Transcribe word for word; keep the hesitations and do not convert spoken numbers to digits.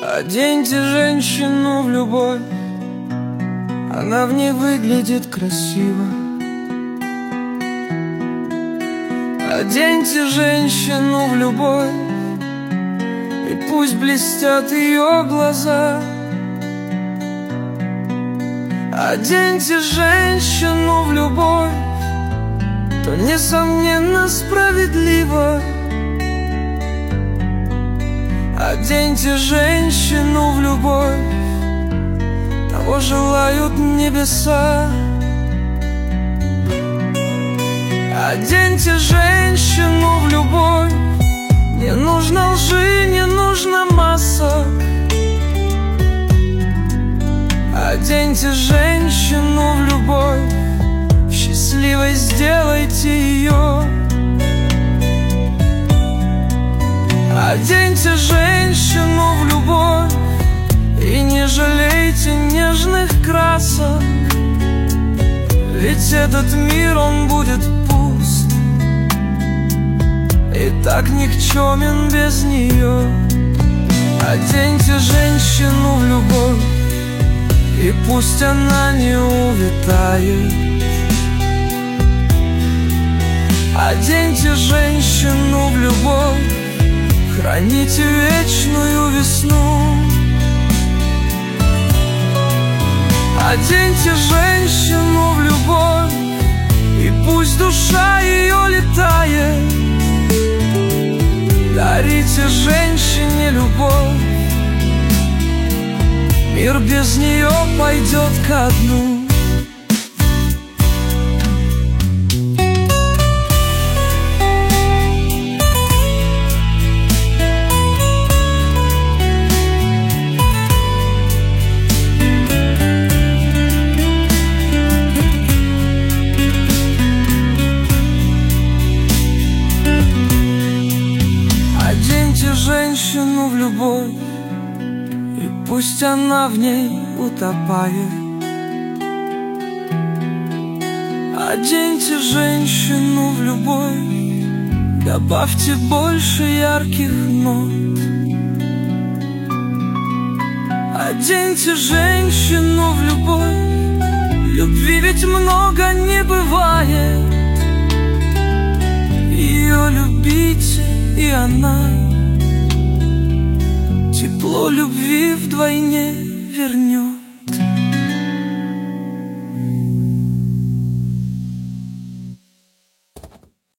Оденьте женщину в любовь, она в ней выглядит красиво. Оденьте женщину в любовь, и пусть блестят ее глаза. Оденьте женщину в любовь, то несомненно справедливо. Оденьте женщину в любовь, того желают небеса. Оденьте женщину в любовь, не нужно лжи, не нужно масок. Оденьте женщину в любовь, счастливой сделайте ее. Оденьте женщину в любовь и не жалейте нежных красок, ведь этот мир, он будет пуст и так никчемен без нее. Оденьте женщину в любовь, и пусть она не увядает. Оденьте женщину в любовь, храните вечную весну. Оденьте женщину в любовь, и пусть душа ее летает. Дарите женщине любовь, мир без нее пойдет ко дну. Оденьте женщину в любовь, и пусть она в ней утопает. Оденьте женщину в любовь, добавьте больше ярких нот. Оденьте женщину в любовь, любви ведь много не бывает. Ее любите, и она тепло любви вдвойне вернет.